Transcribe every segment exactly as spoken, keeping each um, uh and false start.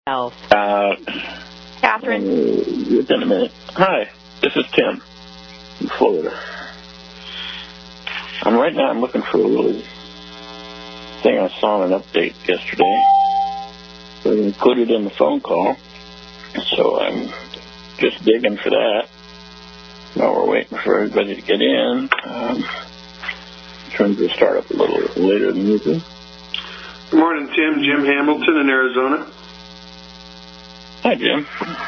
else. Uh, Catherine? Uh, within a minute. Hi, this is Tim in Florida. I'm right now, I'm looking for a little thing I saw in an update yesterday. We included in the phone call, so I'm just digging for that. While we're waiting for everybody to get in, um, trying to start up a little later than usual. Good morning, Tim. Jim Hamilton in Arizona. Hi, Jim.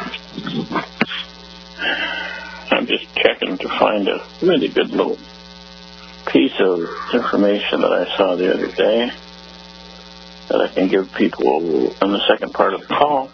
I'm just checking to find a really good little piece of information that I saw the other day that I can give people on the second part of the call.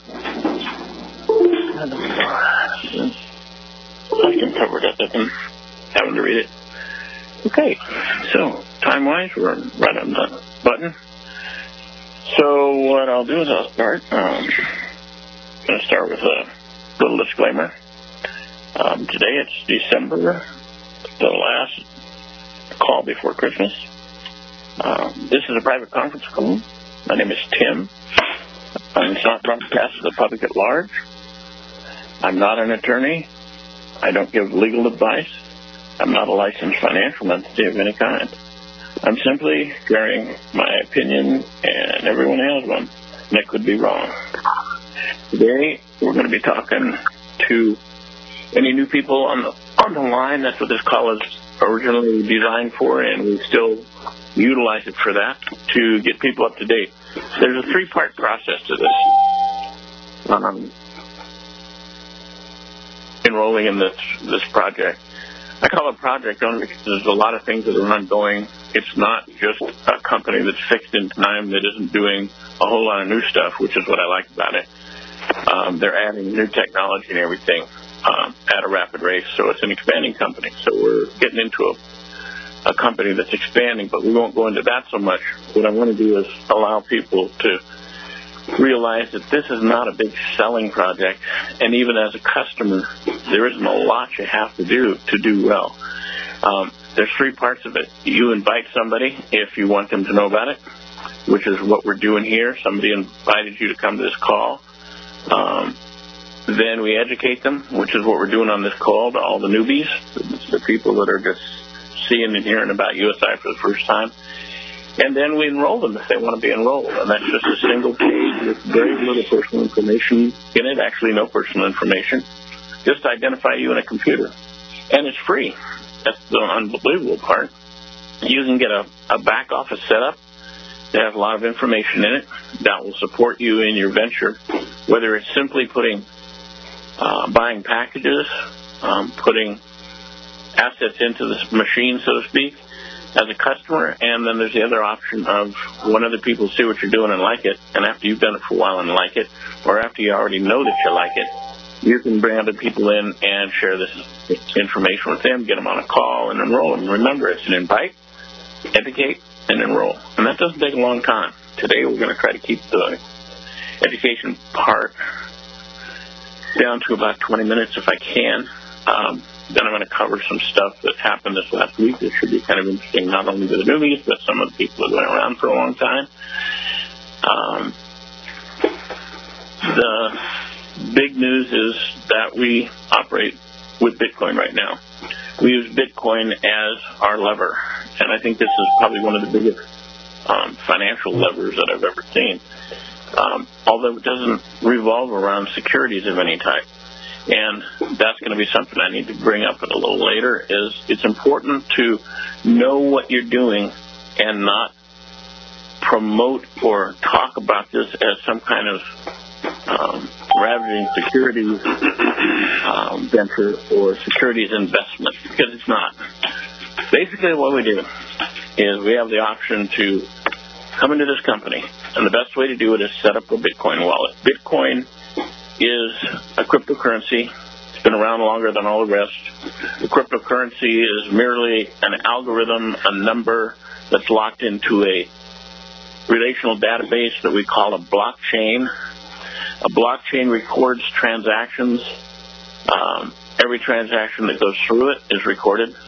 I can cover it up and having to read it. Okay, so time-wise, we're right on the button. So what I'll do is I'll start. Um, I'm going to start with a little disclaimer. Um, today it's December, the last call before Christmas. Um, this is a private conference call. My name is Tim. And it's not broadcast to the public at large. I'm not an attorney. I don't give legal advice. I'm not a licensed financial entity of any kind. I'm simply sharing my opinion, and everyone has one, and it could be wrong. Today, we're going to be talking to any new people on the on the line. That's what this call is originally designed for, and we still utilize it for that, to get people up to date. There's a three-part process to this. Um, enrolling in this this project. I call it project only because there's a lot of things that are ongoing. It's not just a company that's fixed in time that isn't doing a whole lot of new stuff, which is what I like about it. Um, they're adding new technology and everything um, at a rapid rate, so it's an expanding company. So we're getting into a, a company that's expanding, but we won't go into that so much. What I want to do is allow people to realize that this is not a big selling project, and even as a customer, there isn't a lot you have to do to do well. Um, there's three parts of it. You invite somebody if you want them to know about it, which is what we're doing here. Somebody invited you to come to this call. Um, then we educate them, which is what we're doing on this call to all the newbies, the people that are just seeing and hearing about U S I for the first time. And then we enroll them if they want to be enrolled. And that's just a single page with very little personal information in it, actually no personal information. Just to identify you in a computer. And it's free. That's the unbelievable part. You can get a, a back office setup that has a lot of information in it that will support you in your venture, whether it's simply putting, uh, buying packages, um, putting assets into the machine, so to speak, as a customer, and then there's the other option of when other people see what you're doing and like it, and after you've done it for a while and like it, or after you already know that you like it, you can bring other people in and share this information with them, get them on a call, and enroll them. Remember, it's an invite, educate, and enroll. And that doesn't take a long time. Today we're going to try to keep the education part down to about twenty minutes if I can. Um, Then I'm going to cover some stuff that happened this last week that should be kind of interesting, not only to the newbies, but some of the people that have been around for a long time. Um, the big news is that we operate with Bitcoin right now. We use Bitcoin as our lever, and I think this is probably one of the biggest um, financial levers that I've ever seen, um, although it doesn't revolve around securities of any type. And that's going to be something I need to bring up a little later, is it's important to know what you're doing and not promote or talk about this as some kind of um, ravaging securities um, venture or securities investment, because it's not. Basically what we do is we have the option to come into this company, and the best way to do it is set up a Bitcoin wallet. Bitcoin is a cryptocurrency. It's been around longer than all the rest. The cryptocurrency is merely an algorithm, a number that's locked into a relational database that we call a blockchain. A blockchain records transactions. Um, every transaction that goes through it is recorded.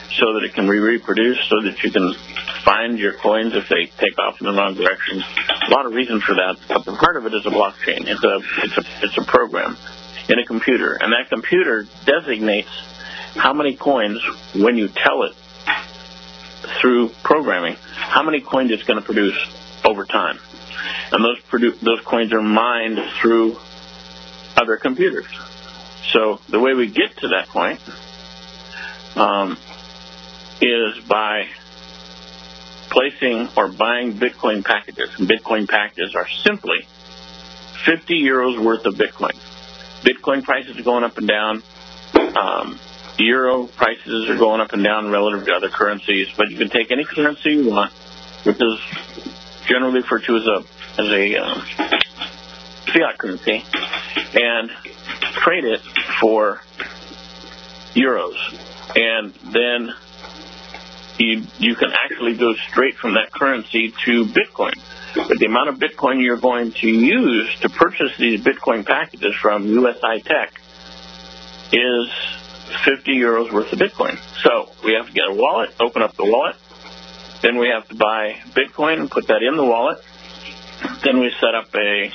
so that it can be reproduced, so that you can find your coins if they take off in the wrong direction. A lot of reasons for that, but the heart of it is a blockchain. It's a it's a it's a program in a computer, and that computer designates how many coins, when you tell it through programming, how many coins it's going to produce over time. And those produ- those coins are mined through other computers. So the way we get to that point um, is by placing or buying Bitcoin packages. And Bitcoin packages are simply fifty euros worth of Bitcoin. Bitcoin prices are going up and down. Um, Euro prices are going up and down relative to other currencies, but you can take any currency you want, which is generally referred to as a as a um, fiat currency, and trade it for euros, and then you you can actually go straight from that currency to Bitcoin. But the amount of Bitcoin you're going to use to purchase these Bitcoin packages from U S I Tech is fifty euros worth of Bitcoin. So we have to get a wallet, open up the wallet, then we have to buy Bitcoin and put that in the wallet. Then we set up a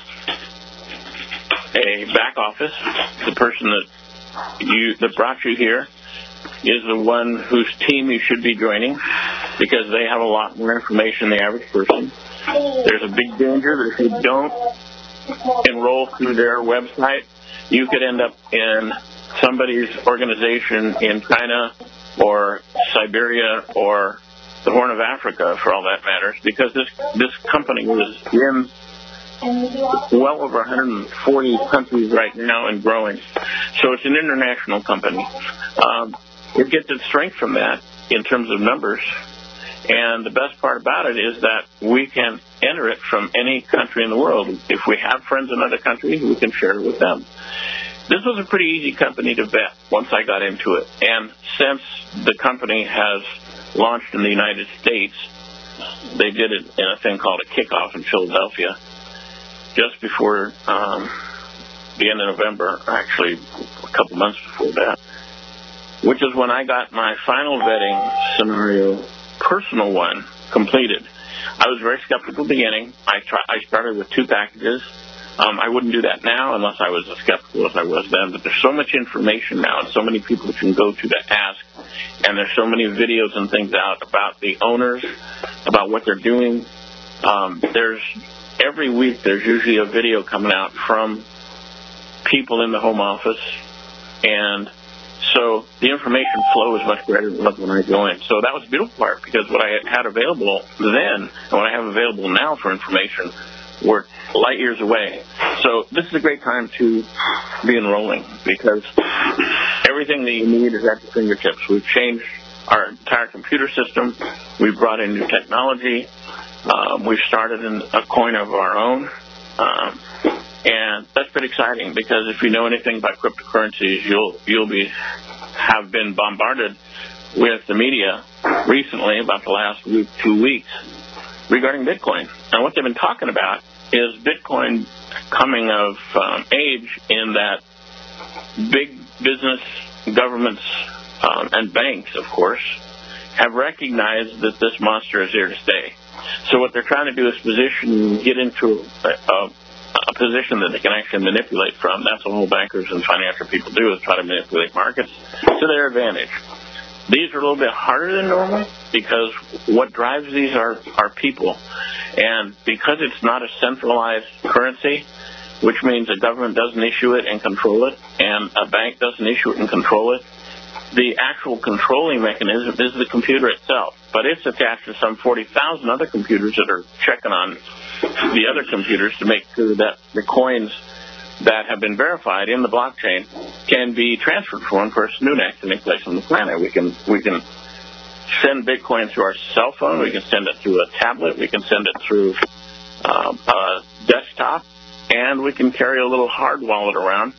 a back office. The person that you that brought you here is the one whose team you should be joining, because they have a lot more information than the average person. There's a big danger that if you don't enroll through their website, you could end up in somebody's organization in China or Siberia or the Horn of Africa, for all that matters, because this this company is in well over one hundred forty countries right now and growing. So it's an international company. Um, it gets its strength from that in terms of numbers. And the best part about it is that we can enter it from any country in the world. If we have friends in other countries, we can share it with them. This was a pretty easy company to vet once I got into it. And since the company has launched in the United States, they did it in a thing called a kickoff in Philadelphia just before um, the end of November, actually a couple months before that, which is when I got my final vetting scenario, personal one, completed. I was very skeptical at the beginning. I, try, I started with two packages. Um, I wouldn't do that now unless I was as skeptical as I was then, but there's so much information now and so many people that can go to to ask, and there's so many videos and things out about the owners, about what they're doing. Um, there's every week there's usually a video coming out from people in the home office, and so the information flow is much greater than when I joined. So that was the beautiful part, because what I had available then and what I have available now for information were light years away. So this is a great time to be enrolling, because everything that you need is at your fingertips. We've changed our entire computer system. We've brought in new technology. Um, we've started in a coin of our own. Um, and that's been exciting, because if you know anything about cryptocurrencies, you'll you'll be have been bombarded with the media recently, about the last week, two weeks, regarding Bitcoin. And what they've been talking about is Bitcoin coming of um, age, in that big business, governments, um, and banks, of course, have recognized that this monster is here to stay. So what they're trying to do is position, get into a, a, a position that they can actually manipulate from. That's what all bankers and financial people do, is try to manipulate markets to their advantage. These are a little bit harder than normal, because what drives these are, are people. And because it's not a centralized currency, which means a government doesn't issue it and control it, and a bank doesn't issue it and control it, the actual controlling mechanism is the computer itself. But it's attached to some forty thousand other computers that are checking on the other computers to make sure that the coins that have been verified in the blockchain can be transferred from one person to the next and any place on the planet. We can we can send Bitcoin through our cell phone. We can send it through a tablet. We can send it through uh, a desktop, and we can carry a little hard wallet around.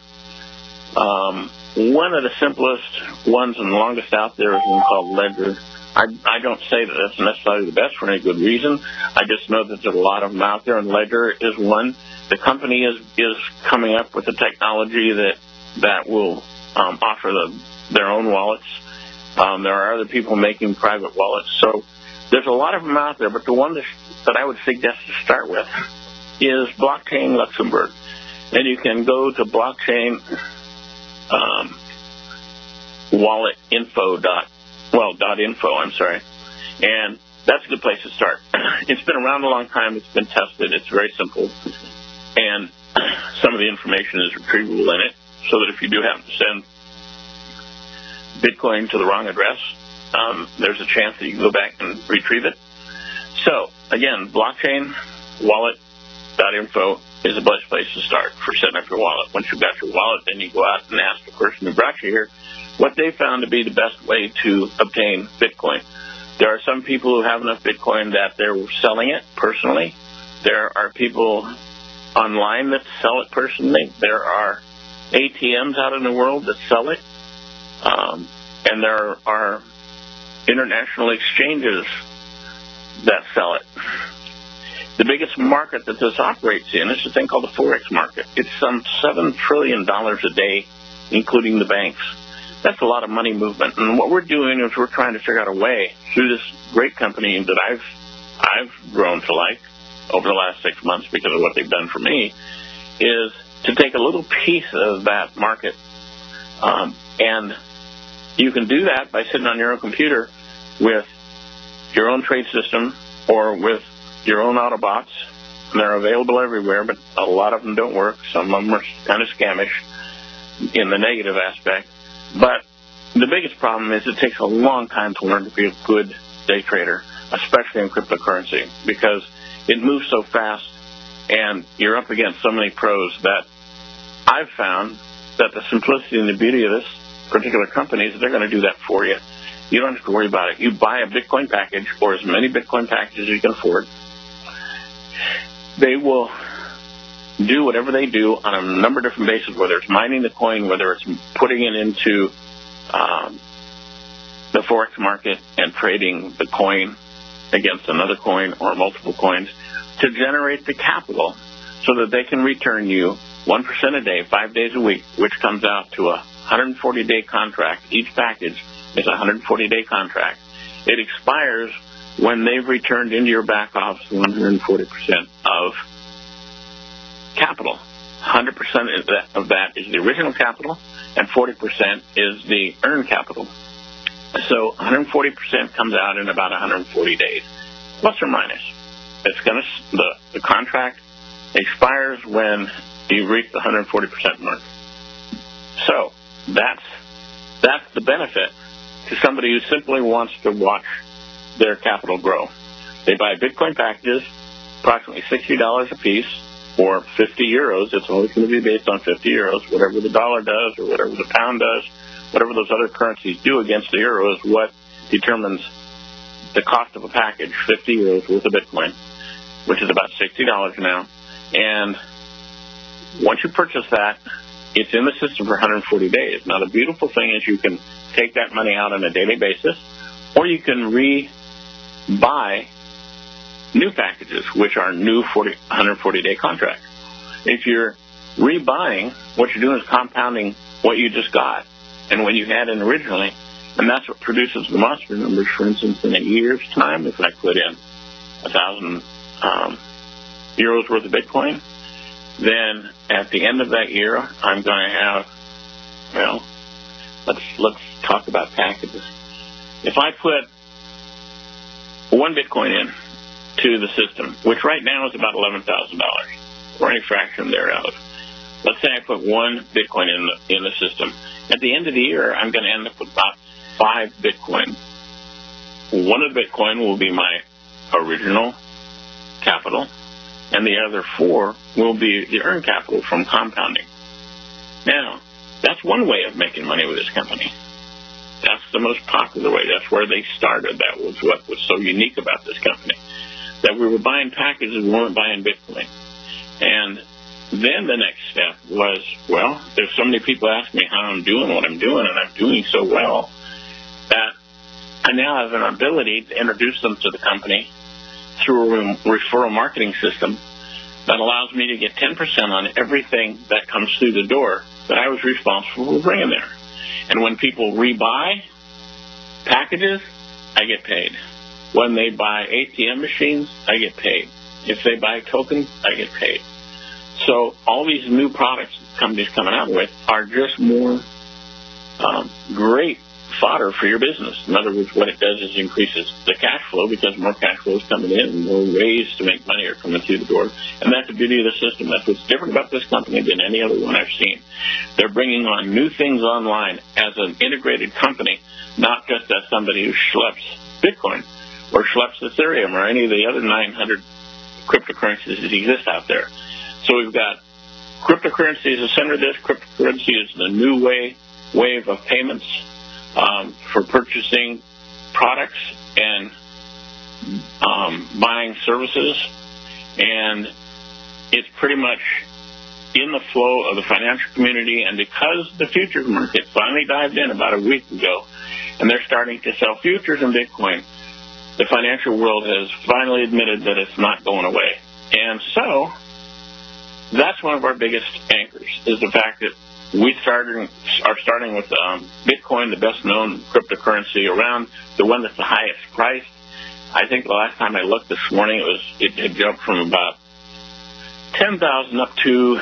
Um, one of the simplest ones and the longest out there is one called Ledger. I, I don't say that that's necessarily the best for any good reason. I just know that there's a lot of them out there, and Ledger is one. The company is is coming up with a technology that that will um, offer the, their own wallets, Um, there are other people making private wallets. So there's a lot of them out there, but the one that, that I would suggest to start with is Blockchain Luxembourg. And you can go to blockchain um, wallet info dot well dot info. I'm sorry, and that's a good place to start. It's been around a long time. It's been tested. It's very simple, and some of the information is retrievable in it, so that if you do happen to send Bitcoin to the wrong address, um, there's a chance that you can go back and retrieve it. So again, blockchain wallet dot info is the best place to start for setting up your wallet. Once you've got your wallet, then you go out and ask the person who brought you here what they found to be the best way to obtain Bitcoin. There are some people who have enough Bitcoin that they're selling it personally. There are people online that sell it personally. There are A T Ms out in the world that sell it. Um, and there are international exchanges that sell it. The biggest market that this operates in is a thing called the Forex market. It's some seven trillion dollars a day, including the banks. That's a lot of money movement. And what we're doing is we're trying to figure out a way through this great company that I've I've grown to like over the last six months because of what they've done for me, is to take a little piece of that market. Um, and you can do that by sitting on your own computer with your own trade system or with your own Autobots. And they're available everywhere, but a lot of them don't work. Some of them are kind of scamish in the negative aspect. But the biggest problem is it takes a long time to learn to be a good day trader, especially in cryptocurrency, because it moves so fast and you're up against so many pros that I've found that the simplicity and the beauty of this particular company is that they're going to do that for you. You don't have to worry about it. You buy a Bitcoin package or as many Bitcoin packages as you can afford. They will do whatever they do on a number of different bases, whether it's mining the coin, whether it's putting it into um, the Forex market and trading the coin against another coin or multiple coins to generate the capital so that they can return you one percent a day, five days a week, which comes out to a one hundred forty day contract. Each package is a one hundred forty day contract. It expires when they've returned into your back office one hundred forty percent of capital. one hundred percent of that, of that is the original capital, and forty percent is the earned capital. So one hundred forty percent comes out in about one hundred forty days, plus or minus. It's going to the, the contract expires when you reach the one hundred forty percent mark. So that's that's the benefit to somebody who simply wants to watch their capital grow. They buy Bitcoin packages, approximately sixty dollars a piece, or fifty euros. It's always going to be based on fifty euros. Whatever the dollar does or whatever the pound does, whatever those other currencies do against the euro is what determines the cost of a package, fifty euros worth of Bitcoin, which is about sixty dollars now. And once you purchase that, it's in the system for one hundred forty days. Now, the beautiful thing is you can take that money out on a daily basis, or you can re-buy new packages, which are new one hundred forty day contracts. If you're rebuying, what you're doing is compounding what you just got and what you had in originally, and that's what produces the monster numbers. For instance, in a year's time, if I put in a thousand um, euros worth of Bitcoin, then at the end of that year, I'm going to have, well, let's let's talk about packages. If I put one Bitcoin in to the system, which right now is about eleven thousand dollars, or any fraction thereof. Let's say I put one Bitcoin in the, in the system. At the end of the year, I'm going to end up with about five Bitcoin. One of the Bitcoin will be my original capital, and the other four will be the earned capital from compounding. Now, that's one way of making money with this company. That's the most popular way. That's where they started. That was what was so unique about this company, that we were buying packages, we weren't buying Bitcoin. And then the next step was, well, there's so many people asking me how I'm doing what I'm doing, and I'm doing so well that I now have an ability to introduce them to the company through a referral marketing system that allows me to get ten percent on everything that comes through the door that I was responsible for bringing there. And when people rebuy packages, I get paid. When they buy A T M machines, I get paid. If they buy tokens, I get paid. So all these new products companies coming out with are just more um, great fodder for your business. In other words, what it does is increases the cash flow because more cash flow is coming in and more ways to make money are coming through the door. And that's the beauty of the system. That's what's different about this company than any other one I've seen. They're bringing on new things online as an integrated company, not just as somebody who schleps Bitcoin or schleps Ethereum or any of the other nine hundred cryptocurrencies that exist out there. So we've got cryptocurrency as the center of this. Cryptocurrency is the new way wave of payments um, for purchasing products and um, buying services. And it's pretty much in the flow of the financial community. And because the futures market finally dived in about a week ago, and they're starting to sell futures in Bitcoin, the financial world has finally admitted that it's not going away. And so that's one of our biggest anchors, is the fact that we started, are starting with um, Bitcoin, the best-known cryptocurrency around, the one that's the highest priced. I think the last time I looked this morning, it was it had jumped from about ten thousand up to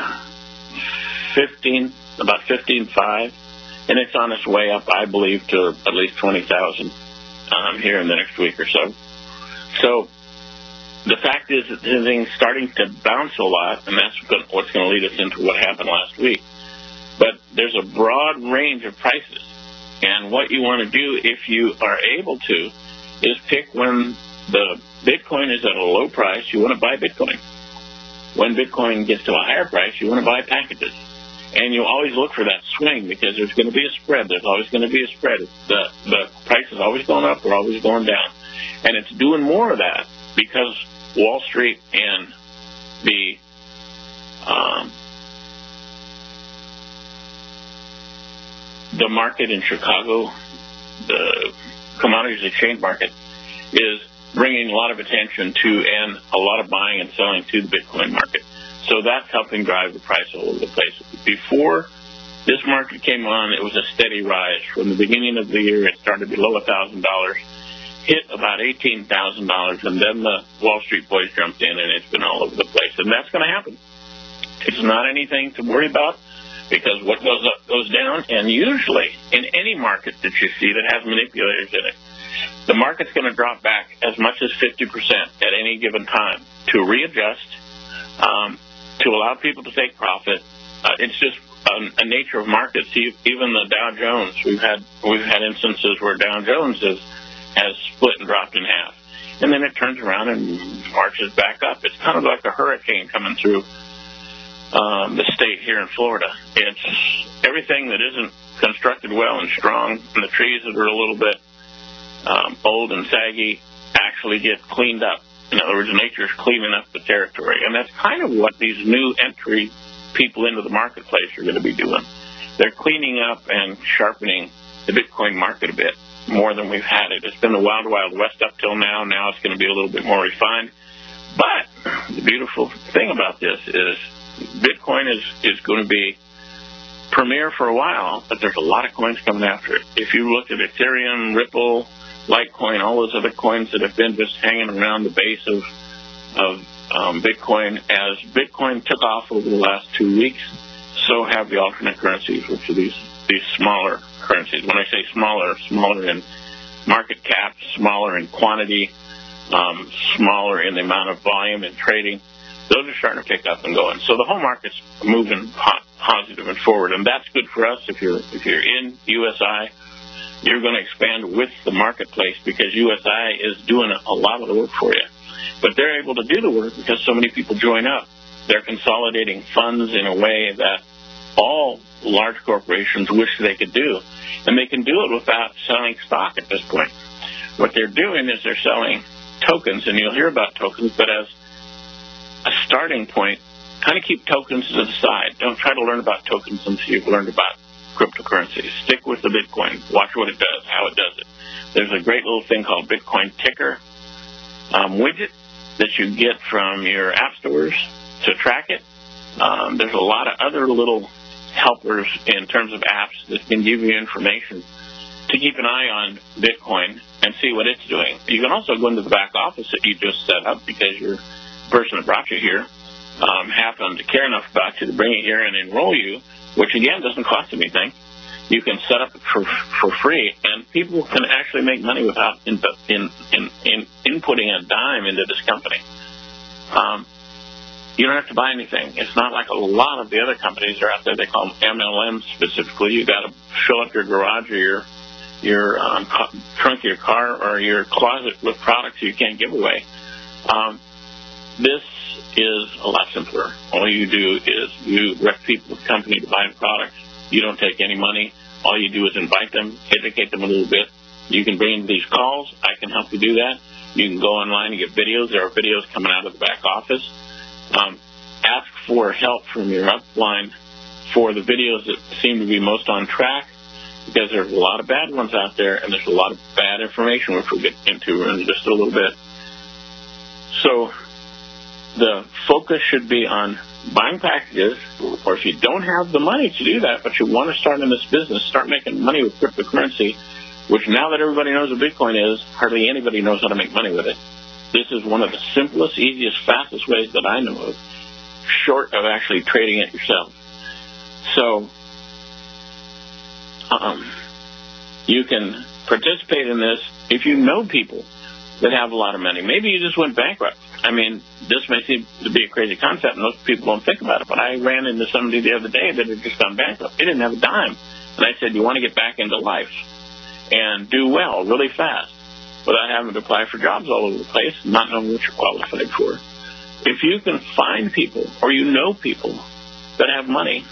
fifteen, about fifteen five, and it's on its way up, I believe, to at least twenty thousand um, here in the next week or so. So the fact is that the thing's starting to bounce a lot, and that's what's going to lead us into what happened last week. But there's a broad range of prices, and what you want to do, if you are able to, is pick when the Bitcoin is at a low price, you want to buy Bitcoin. When Bitcoin gets to a higher price, you want to buy packages. And you always look for that swing because there's going to be a spread. There's always going to be a spread. The, the price is always going up or always going down. And it's doing more of that because Wall Street and the um, the market in Chicago, the commodities exchange market, is bringing a lot of attention to and a lot of buying and selling to the Bitcoin market. So that's helping drive the price all over the place. Before this market came on, it was a steady rise. From the beginning of the year, it started below one thousand dollars, hit about eighteen thousand dollars, and then the Wall Street boys jumped in, and it's been all over the place. And that's going to happen. It's not anything to worry about, because what goes up goes down, and usually in any market that you see that has manipulators in it, the market's going to drop back as much as fifty percent at any given time to readjust, um, to allow people to take profit. Uh, it's just a, a nature of markets. Even the Dow Jones, we've had we've had instances where Dow Jones has has split and dropped in half, and then it turns around and marches back up. It's kind of like a hurricane coming through um, the state here in Florida. It's everything that isn't constructed well and strong, and the trees that are a little bit um, old and saggy actually get cleaned up. In other words, nature is cleaning up the territory. And that's kind of what these new entry people into the marketplace are going to be doing. They're cleaning up and sharpening the Bitcoin market a bit more than we've had it. It's been the wild, wild west up till now. Now it's going to be a little bit more refined. But the beautiful thing about this is Bitcoin is, is going to be premier for a while, but there's a lot of coins coming after it. If you look at Ethereum, Ripple, Litecoin, all those other coins that have been just hanging around the base of of um, Bitcoin, as Bitcoin took off over the last two weeks, so have the alternate currencies, which are these these smaller currencies. When I say smaller, smaller in market cap, smaller in quantity, um, smaller in the amount of volume and trading. Those are starting to pick up and going. So the whole market's moving po- positive and forward, and that's good for us. If you're if you're in U S I, you're going to expand with the marketplace because U S I is doing a lot of the work for you. But they're able to do the work because so many people join up. They're consolidating funds in a way that all large corporations wish they could do. And they can do it without selling stock at this point. What they're doing is they're selling tokens, and you'll hear about tokens, but as a starting point, kind of keep tokens to the side. Don't try to learn about tokens until you've learned about cryptocurrencies. Stick with the Bitcoin. Watch what it does, how it does it. There's a great little thing called Bitcoin Ticker um, widget that you get from your app stores to track it. Um, there's a lot of other little helpers in terms of apps that can give you information to keep an eye on Bitcoin and see what it's doing. You can also go into the back office that you just set up because your person that brought you here um, happened to care enough about you to bring you here and enroll you, which again doesn't cost anything. You can set up for for free, and people can actually make money without in, in, in, in inputting a dime into this company. Um, you don't have to buy anything. It's not like a lot of the other companies that are out there. They call them M L Ms specifically. You got to fill up your garage or your your um, trunk of your car or your closet with products you can't give away. Um, this is a lot simpler. All you do is you direct people to the company to buy the products. You don't take any money. All you do is invite them, educate them a little bit. You can bring in these calls. I can help you do that. You can go online and get videos. There are videos coming out of the back office. Um, ask for help from your upline for the videos that seem to be most on track, because there's a lot of bad ones out there, and there's a lot of bad information, which we'll get into in just a little bit. So the focus should be on buying packages, or if you don't have the money to do that, but you want to start in this business, start making money with cryptocurrency, which now that everybody knows what Bitcoin is, hardly anybody knows how to make money with it. This is one of the simplest, easiest, fastest ways that I know of, short of actually trading it yourself. So um, you can participate in this if you know people that have a lot of money. Maybe you just went bankrupt. I mean, this may seem to be a crazy concept, and most people don't think about it, but I ran into somebody the other day that had just gone bankrupt. They didn't have a dime. And I said, you want to get back into life and do well really fast without having to apply for jobs all over the place, not knowing what you're qualified for. If you can find people, or you know people that have money,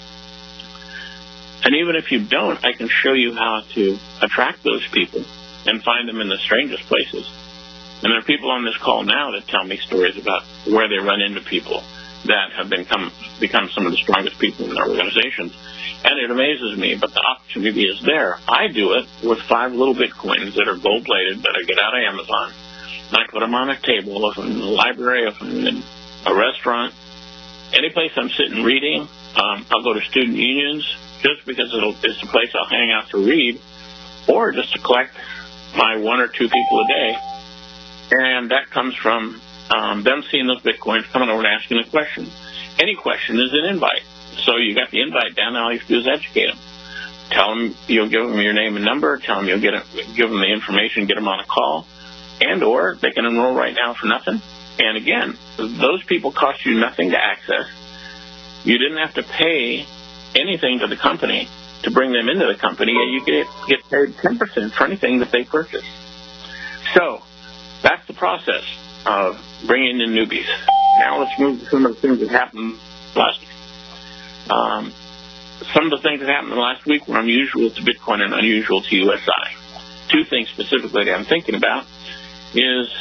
and even if you don't, I can show you how to attract those people and find them in the strangest places. And there are people on this call now that tell me stories about where they run into people that have become, become some of the strongest people in their organizations. And it amazes me, but the opportunity is there. I do it with five little Bitcoins that are gold-plated that I get out of Amazon. And I put them on a table, if I'm in the library, if I'm in a restaurant, any place I'm sitting reading. Um, I'll go to student unions just because it'll, it's a place I'll hang out to read, or just to collect my one or two people a day. And that comes from um, them seeing those Bitcoins, coming over and asking a question. Any question is an invite. So you got the invite down, and all you have to do is educate them. Tell them you'll give them your name and number. Tell them you'll get a, give them the information, get them on a call. And or they can enroll right now for nothing. And again, those people cost you nothing to access. You didn't have to pay anything to the company to bring them into the company, and you get, get paid ten percent for anything that they purchase. So that's the process of bringing in newbies. Now let's move to some of the things that happened last week. Um, some of the things that happened last week were unusual to Bitcoin and unusual to U S I. Two things specifically that I'm thinking about is,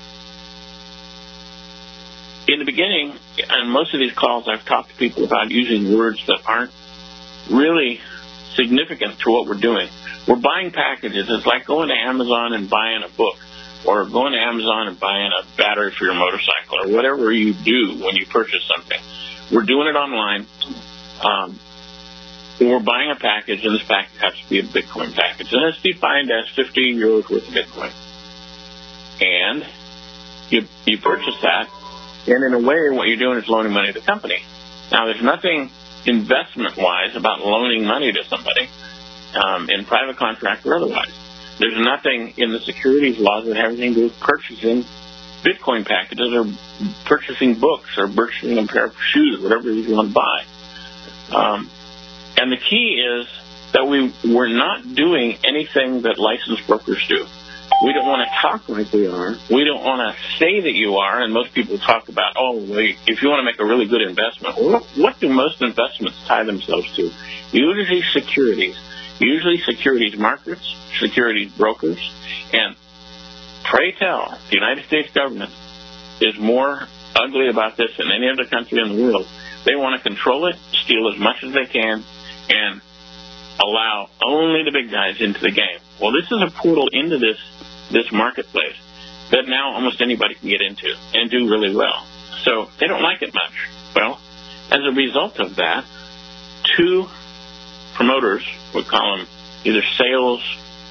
in the beginning, on most of these calls, I've talked to people about using words that aren't really significant to what we're doing. We're buying packages. It's like going to Amazon and buying a book, or going to Amazon and buying a battery for your motorcycle, or whatever you do when you purchase something. We're doing it online. Um, we're buying a package, and this package has to be a Bitcoin package. And it's defined as fifty euros worth of Bitcoin. And you, you purchase that, and in a way, what you're doing is loaning money to the company. Now, there's nothing investment-wise about loaning money to somebody, um, in private contract or otherwise. There's nothing in the securities laws that have anything to do with purchasing Bitcoin packages or purchasing books or purchasing a pair of shoes, whatever you want to buy. Um, and the key is that we, we're not doing anything that licensed brokers do. We don't want to talk like we are. We don't want to say that you are. And most people talk about, oh, well, if you want to make a really good investment, well, what do most investments tie themselves to? Usually securities. Usually securities markets, securities brokers, and pray tell, the United States government is more ugly about this than any other country in the world. They want to control it, steal as much as they can, and allow only the big guys into the game. Well, this is a portal into this this marketplace that now almost anybody can get into and do really well. So they don't like it much. Well, as a result of that, two promoters, we call them either sales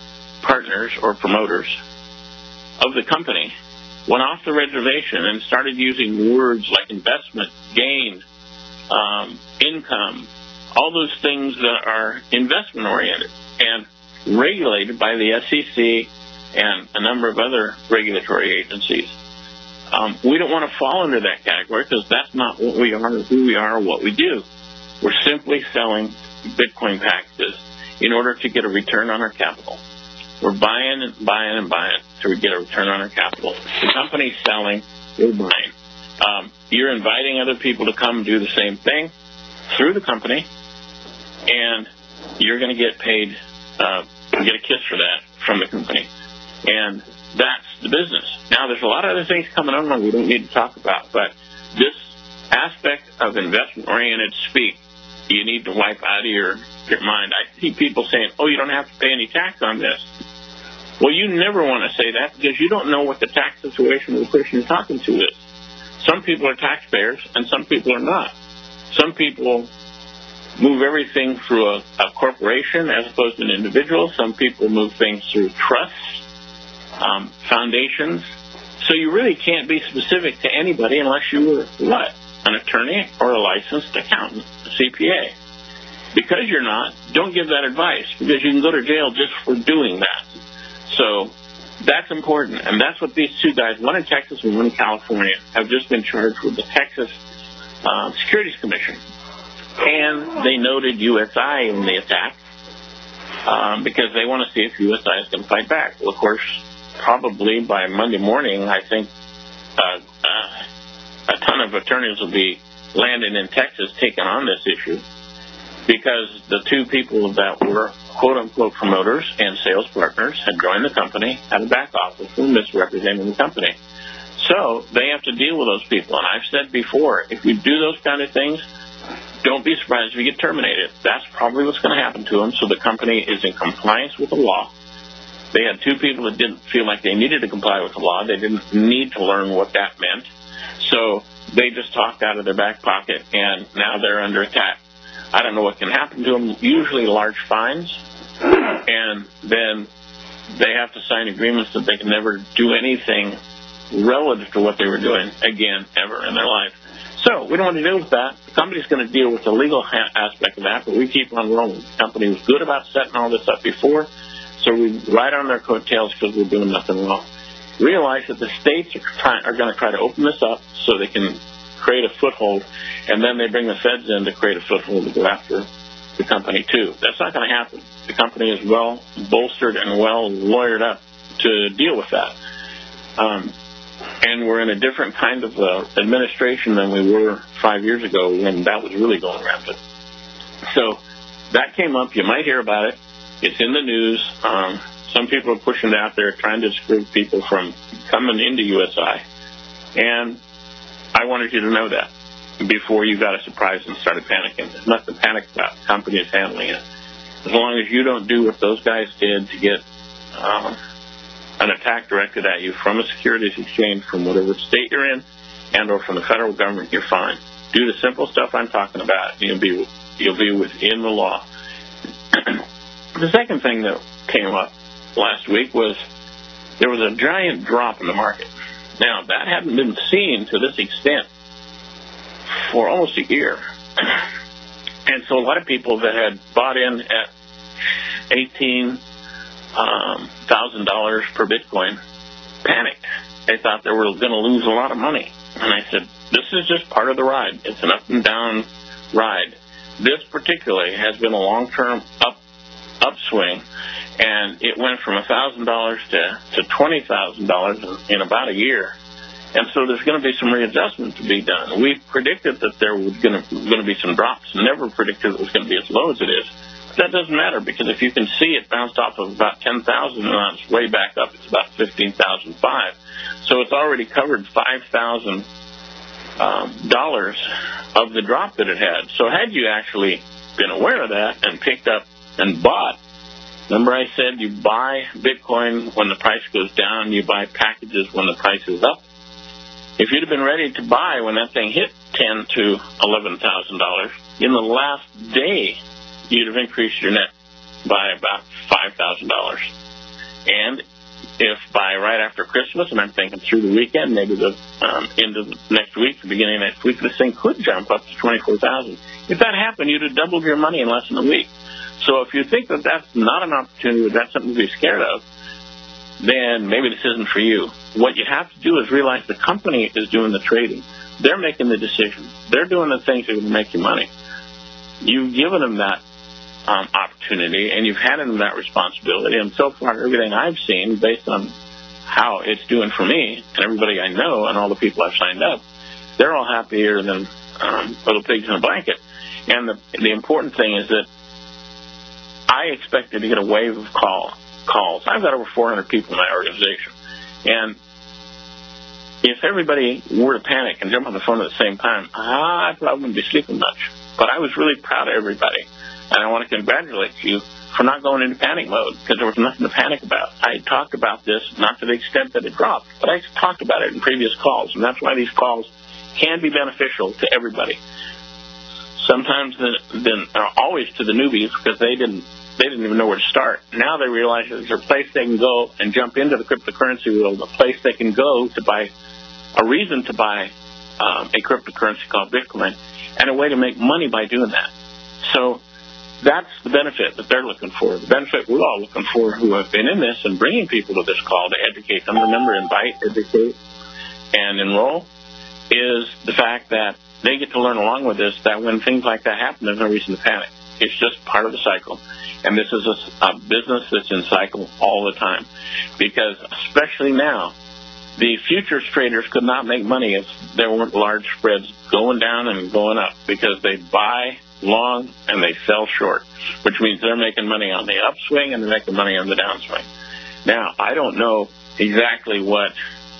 partners or promoters of the company went off the reservation and started using words like investment, gain, um, income, all those things that are investment-oriented and regulated by the S E C and a number of other regulatory agencies. Um, we don't want to fall into that category because that's not what we are, who we are, or what we do. We're simply selling Bitcoin packages in order to get a return on our capital. We're buying and buying and buying to get a return on our capital. The company's selling, we're buying. Um, you're inviting other people to come do the same thing through the company, and you're going to get paid, uh, get a kiss for that from the company. And that's the business. Now, there's a lot of other things coming on we don't need to talk about, but this aspect of investment-oriented speak, you need to wipe out of your, your mind. I see people saying, oh, you don't have to pay any tax on this. Well, you never want to say that because you don't know what the tax situation of the person you're talking to is. Some people are taxpayers and some people are not. Some people move everything through a, a corporation as opposed to an individual. Some people move things through trusts, um, foundations. So you really can't be specific to anybody unless you were, what, an attorney or a licensed accountant, a C P A. Because you're not, don't give that advice because you can go to jail just for doing that. So that's important, and that's what these two guys, one in Texas and one in California, have just been charged with the Texas uh, Securities Commission. And they noted U S I in the attack um, because they want to see if U S I is going to fight back. Well, of course, probably by Monday morning, I think uh, uh, a ton of attorneys will be landing in Texas taking on this issue because the two people that were quote-unquote promoters and sales partners had joined the company, had a back office, and misrepresenting the company. So they have to deal with those people. And I've said before, if you do those kind of things, don't be surprised if you get terminated. That's probably what's going to happen to them. So the company is in compliance with the law. They had two people that didn't feel like they needed to comply with the law. They didn't need to learn what that meant. So they just talked out of their back pocket, and now they're under attack. I don't know what can happen to them, usually large fines, and then they have to sign agreements that they can never do anything relative to what they were doing again ever in their life. So we don't want to deal with that. The company's going to deal with the legal ha- aspect of that, but we keep on rolling. The company was good about setting all this up before, so we ride on their coattails because we're doing nothing wrong. Realize that the states are, try- are going to try to open this up so they can create a foothold, and then they bring the feds in to create a foothold to go after the company too. That's not going to happen. The company is well bolstered and well lawyered up to deal with that. Um, and we're in a different kind of uh, administration than we were five years ago when that was really going rampant. So that came up. You might hear about it. It's in the news. Um, some people are pushing it out there trying to discourage people from coming into U S I. And I wanted you to know that before you got a surprise and started panicking. There's nothing to panic about. The company is handling it. As long as you don't do what those guys did to get um, an attack directed at you from a securities exchange from whatever state you're in and or from the federal government, you're fine. Do the simple stuff I'm talking about. You'll be, you'll be within the law. The second thing that came up last week was there was a giant drop in the market. Now, that hadn't been seen to this extent for almost a year. And so a lot of people that had bought in at eighteen thousand dollars per Bitcoin panicked. They thought they were going to lose a lot of money. And I said, this is just part of the ride. It's an up and down ride. This particularly has been a long-term up upswing, and it went from one thousand dollars to, to twenty thousand dollars in, in about a year. And so there's going to be some readjustment to be done. We predicted that there was going to, going to be some drops. Never predicted it was going to be as low as it is. But that doesn't matter because if you can see it bounced off of about ten thousand and on its way back up, it's about fifteen thousand five. So it's already covered five thousand dollars um, of the drop that it had. So had you actually been aware of that and picked up and bought, remember I said you buy Bitcoin when the price goes down, you buy packages when the price is up. If you'd have been ready to buy when that thing hit ten to eleven thousand dollars, in the last day, you'd have increased your net by about five thousand dollars. And if by right after Christmas, and I'm thinking through the weekend, maybe the um, end of next week, the beginning of next week, this thing could jump up to twenty-four thousand. If that happened, you'd have doubled your money in less than a week. So if you think that that's not an opportunity, that's something to be scared of, then maybe this isn't for you. What you have to do is realize the company is doing the trading. They're making the decision. They're doing the things that are going to make you money. You've given them that um, opportunity, and you've handed them that responsibility. And so far, everything I've seen, based on how it's doing for me and everybody I know and all the people I've signed up, they're all happier than um, little pigs in a blanket. And the, the important thing is that I expected to get a wave of call, calls. I've got over four hundred people in my organization. And if everybody were to panic and jump on the phone at the same time, I probably wouldn't be sleeping much. But I was really proud of everybody. And I want to congratulate you for not going into panic mode, because there was nothing to panic about. I had talked about this, not to the extent that it dropped, but I talked about it in previous calls. And that's why these calls can be beneficial to everybody. Sometimes, then, uh, always to the newbies, because they didn't they didn't even know where to start. Now they realize that there's a place they can go and jump into the cryptocurrency world, a place they can go to buy, a reason to buy um, a cryptocurrency called Bitcoin, and a way to make money by doing that. So that's the benefit that they're looking for. The benefit we're all looking for who have been in this and bringing people to this call to educate them. Remember, invite, educate, and enroll is the fact that they get to learn along with this, that when things like that happen, there's no reason to panic. It's just part of the cycle. And this is a, a business that's in cycle all the time. Because especially now, the futures traders could not make money if there weren't large spreads going down and going up, because they buy long and they sell short, which means they're making money on the upswing and they're making money on the downswing. Now, I don't know exactly what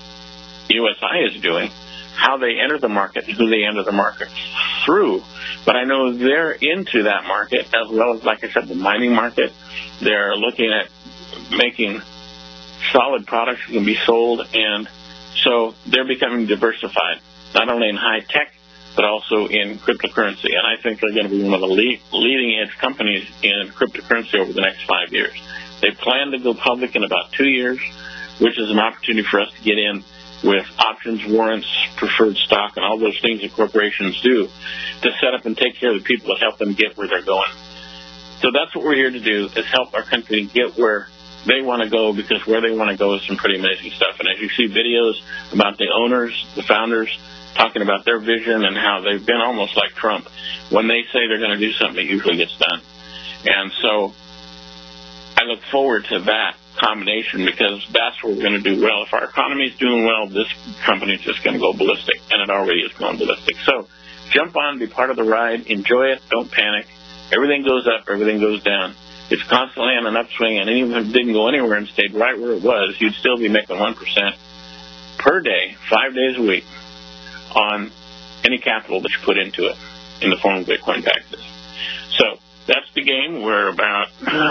U S I is doing, how they enter the market, who they enter the market through, but I know they're into that market, as well as, like I said, the mining market. They're looking at making solid products that can be sold, and so they're becoming diversified, not only in high tech, but also in cryptocurrency. And I think they're going to be one of the lead, leading edge companies in cryptocurrency over the next five years. They plan to go public in about two years, which is an opportunity for us to get in with options, warrants, preferred stock, and all those things that corporations do to set up and take care of the people that help them get where they're going. So that's what we're here to do, is help our country get where they want to go, because where they want to go is some pretty amazing stuff. And as you see videos about the owners, the founders, talking about their vision and how they've been almost like Trump. When they say they're going to do something, it usually gets done. And so I look forward to that combination, because that's where we're going to do well. If our economy is doing well, this company is just going to go ballistic, and it already is going ballistic. So jump on, be part of the ride, enjoy it, don't panic. Everything goes up, everything goes down. It's constantly on an upswing, and even if it didn't go anywhere and stayed right where it was, you'd still be making one percent per day, five days a week, on any capital that you put into it in the form of Bitcoin packages. So that's the game. We're about...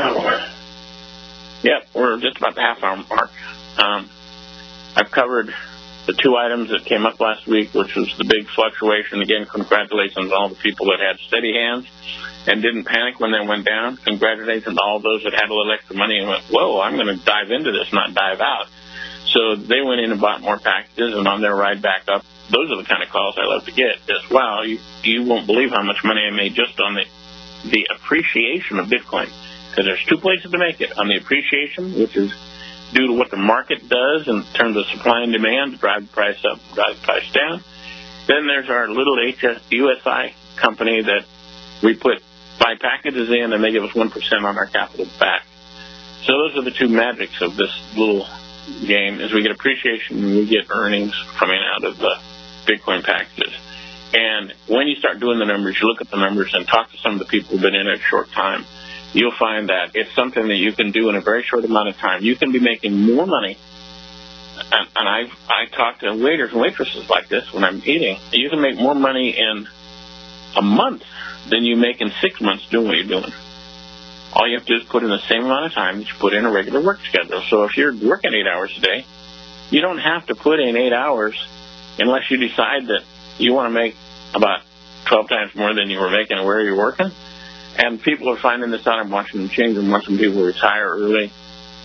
Yeah, we're just about the half-hour mark. Um, I've covered the two items that came up last week, which was the big fluctuation. Again, congratulations to all the people that had steady hands and didn't panic when they went down. Congratulations to all those that had a little extra money and went, whoa, I'm going to dive into this, not dive out. So they went in and bought more packages, and on their ride back up, those are the kind of calls I love to get. Just, wow, you, you won't believe how much money I made just on the, the appreciation of Bitcoin. Because there's two places to make it. On the appreciation, which is due to what the market does in terms of supply and demand to drive the price up, drive the price down. Then there's our little U S I company that we put buy packages in, and they give us one percent on our capital back. So those are the two magics of this little game, is we get appreciation and we get earnings coming out of the Bitcoin packages. And when you start doing the numbers, you look at the numbers and talk to some of the people who've been in it a short time, you'll find that it's something that you can do in a very short amount of time. You can be making more money, and, and I I talk to waiters and waitresses like this when I'm eating. You can make more money in a month than you make in six months doing what you're doing. All you have to do is put in the same amount of time that you put in a regular work schedule. So if you're working eight hours a day, you don't have to put in eight hours unless you decide that you want to make about twelve times more than you were making where you're working. And people are finding this out. I'm watching them change. I'm watching people retire early.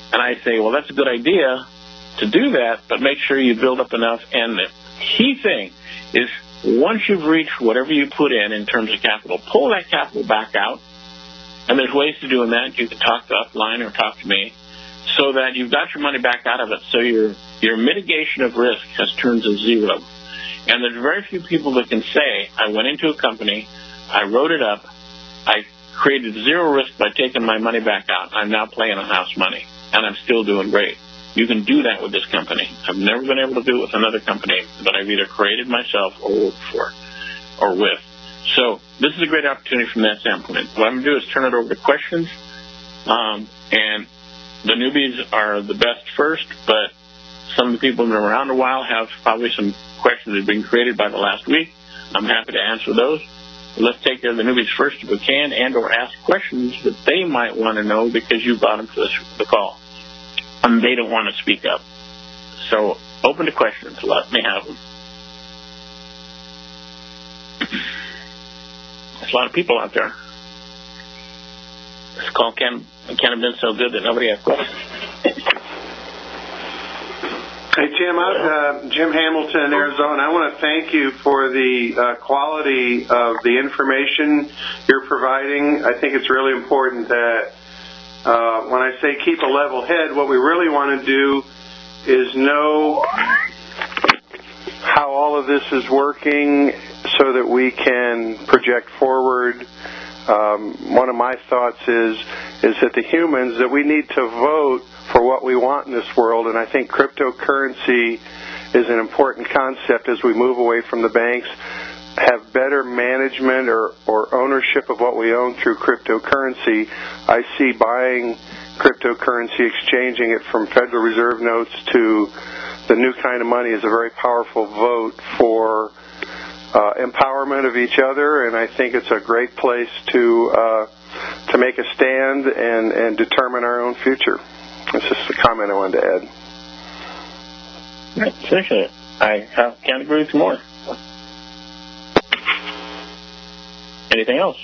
And I say, well, that's a good idea to do that, but make sure you build up enough. And the key thing is once you've reached whatever you put in in terms of capital, pull that capital back out. And there's ways to doing that. You can talk to Upline or talk to me so that you've got your money back out of it. So your your mitigation of risk has turned to zero. And there's very few people that can say, I went into a company, I wrote it up, I created zero risk by taking my money back out. I'm now playing on house money, and I'm still doing great. You can do that with this company. I've never been able to do it with another company that I've either created myself or worked for or with. So this is a great opportunity from that standpoint. What I'm going to do is turn it over to questions. Um, and the newbies are the best first, but some of the people who have been around a while have probably some questions that have been created by the last week. I'm happy to answer those. Let's take care of the newbies first if we can, and or ask questions that they might want to know because you brought them to this, the call. And they don't want to speak up. So open to questions. Let me have them. There's a lot of people out there. This call can't, can't have been so good that nobody has questions. Hey, Jim, I, uh, Jim Hamilton in Arizona. I want to thank you for the uh, quality of the information you're providing. I think it's really important that uh, when I say keep a level head, what we really want to do is know how all of this is working so that we can project forward. Um, one of my thoughts is is that the humans, that we need to vote for what we want in this world, and I think cryptocurrency is an important concept as we move away from the banks, have better management or, or ownership of what we own through cryptocurrency. I see buying cryptocurrency, exchanging it from Federal Reserve notes to the new kind of money is a very powerful vote for uh, empowerment of each other, and I think it's a great place to uh, to make a stand and, and determine our own future. That's just a comment I wanted to add. Right, finish it. I have, can't agree with you more. Anything else?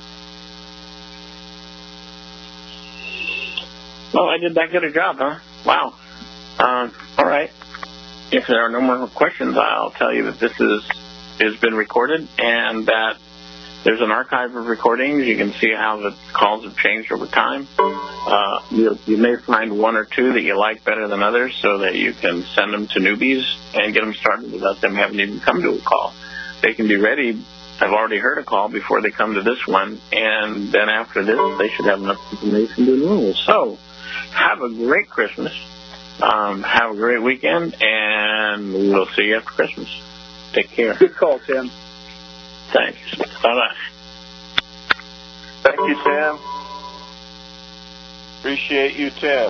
Well, I did that good a job, huh? Wow. Um, all right. If there are no more questions, I'll tell you that this is has been recorded and that there's an archive of recordings. You can see how the calls have changed over time. Uh, you, you may find one or two that you like better than others so that you can send them to newbies and get them started without them having even come to a call. They can be ready. I've already heard a call before they come to this one, and then after this, they should have enough information to enroll. So, have a great Christmas. Um, have a great weekend, and we'll see you after Christmas. Take care. Good call, Tim. Thanks. Bye-bye. Thank you, Tim. Appreciate you, Tim.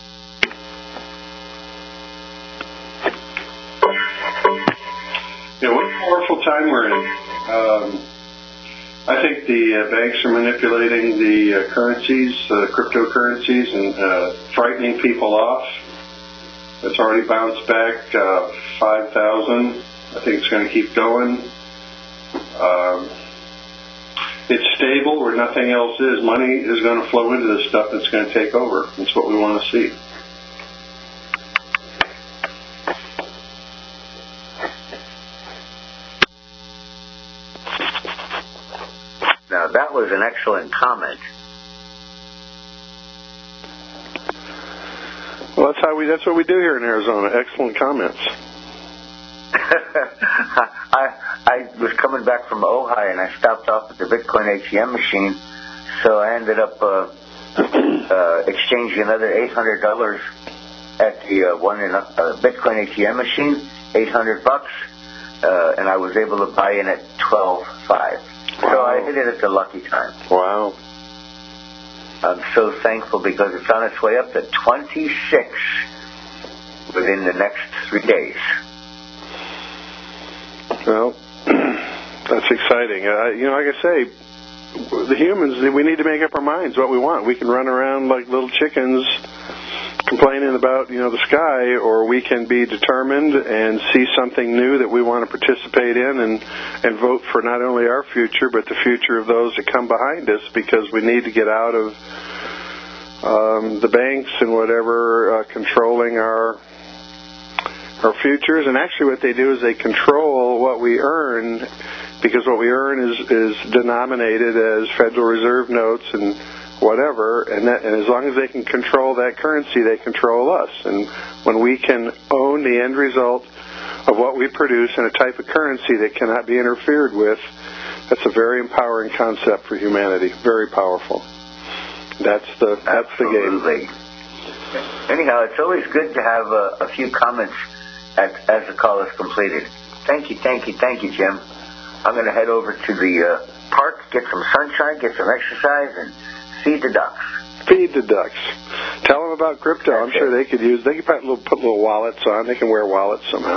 Yeah, what a powerful time we're in. Um, I think the uh, banks are manipulating the uh, currencies, uh, cryptocurrencies, and uh, frightening people off. It's already bounced back uh, five thousand. I think it's going to keep going. Um, it's stable where nothing else is. Money is going to flow into this stuff that's going to take over. That's what we want to see. Now, that was an excellent comment. Well, that's how we. That's what we do here in Arizona. Excellent comments. I I was coming back from Ojai and I stopped off at the Bitcoin A T M machine, so I ended up uh, uh, exchanging another eight hundred dollars at the uh, one in uh, Bitcoin A T M machine, eight hundred bucks, uh, and I was able to buy in at twelve five. Wow. So I hit it at the lucky time. Wow. I'm so thankful because it's on its way up to twenty-six within the next three days. Well, that's exciting. Uh, you know, like I say, the humans, we need to make up our minds what we want. We can run around like little chickens complaining about, you know, the sky, or we can be determined and see something new that we want to participate in and, and vote for not only our future, but the future of those that come behind us, because we need to get out of um, the banks and whatever uh, controlling our our futures. And actually what they do is they control what we earn, because what we earn is, is denominated as Federal Reserve notes and whatever, and, that, and as long as they can control that currency, they control us. And when we can own the end result of what we produce in a type of currency that cannot be interfered with, that's a very empowering concept for humanity. Very powerful. That's the that's Absolutely. the game. Anyhow, it's always good to have a, a few comments at, as the call is completed. Thank you, thank you, thank you, Jim. I'm going to head over to the uh, park, get some sunshine, get some exercise, and feed the ducks. Feed the ducks. Tell them about crypto. I'm sure they could use. They could put little, put little wallets on. They can wear wallets somehow.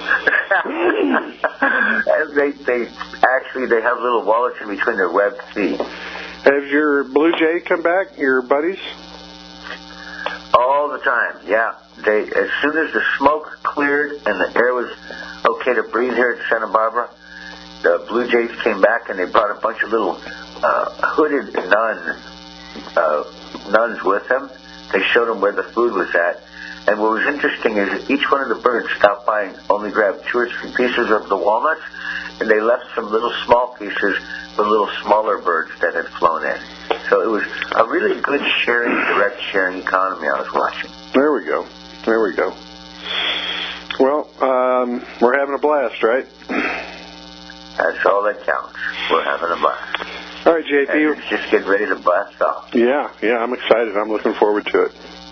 they, they actually they have little wallets in between their webbed feet. Have your Blue Jay come back? Your buddies? All the time. Yeah. They as soon as the smoke cleared and the air was okay to breathe here at Santa Barbara, the Blue Jays came back and they brought a bunch of little uh, hooded nun. Uh, nuns with them. They showed them where the food was at. And what was interesting is that each one of the birds stopped by and only grabbed two or three pieces of the walnuts, and they left some little small pieces for little smaller birds that had flown in. So it was a really good sharing, direct sharing economy I was watching. There we go. There we go. Well, um, we're having a blast, right? That's all that counts. We're having a blast. All right, J P. And it's just get ready to blast off. Yeah, yeah, I'm excited. I'm looking forward to it.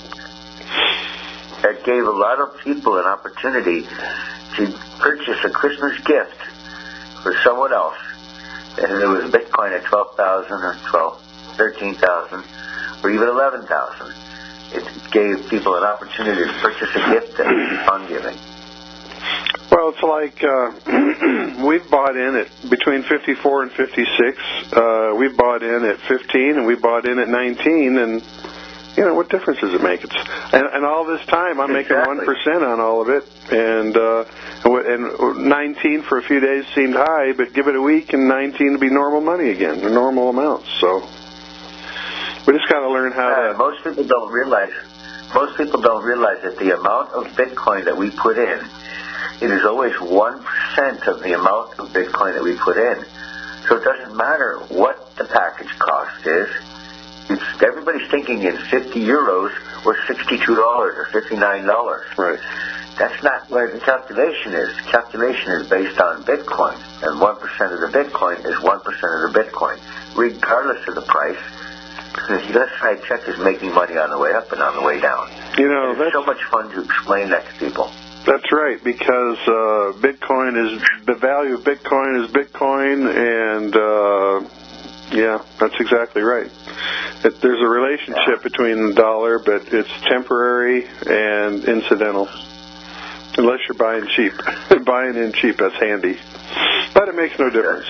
That gave a lot of people an opportunity to purchase a Christmas gift for someone else. And it was Bitcoin at twelve thousand or twelve, thirteen thousand, or even eleven thousand. It gave people an opportunity to purchase a gift that was fun giving. Well, it's like uh, we've bought in at between fifty-four and fifty-six. Uh, we bought in at fifteen, and we bought in at nineteen, and you know what difference does it make? It's and, and all this time I'm exactly. making one percent on all of it, and uh, and nineteen for a few days seemed high, but give it a week, and nineteen will be normal money again, the normal amounts. So we just got to learn how uh, to. Most people don't realize. Most people don't realize that the amount of Bitcoin that we put in. It is always one percent of the amount of Bitcoin that we put in. So it doesn't matter what the package cost is. It's, everybody's thinking in fifty euros or sixty-two dollars or fifty-nine dollars. Right. That's not where the calculation is. The calculation is based on Bitcoin. And one percent of the Bitcoin is one percent of the Bitcoin, regardless of the price. The other side check is making money on the way up and on the way down. You know, it's so much fun to explain that to people. That's right, because uh, Bitcoin is, the value of Bitcoin is Bitcoin, and uh, yeah, that's exactly right. It, there's a relationship yeah. between the dollar, but it's temporary and incidental, unless you're buying cheap. Buying in cheap, that's handy. But it makes no difference.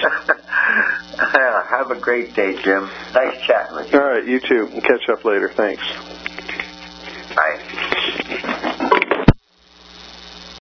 Yeah, have a great day, Jim. Nice chatting with you. All right, you too. We'll catch up later. Thanks.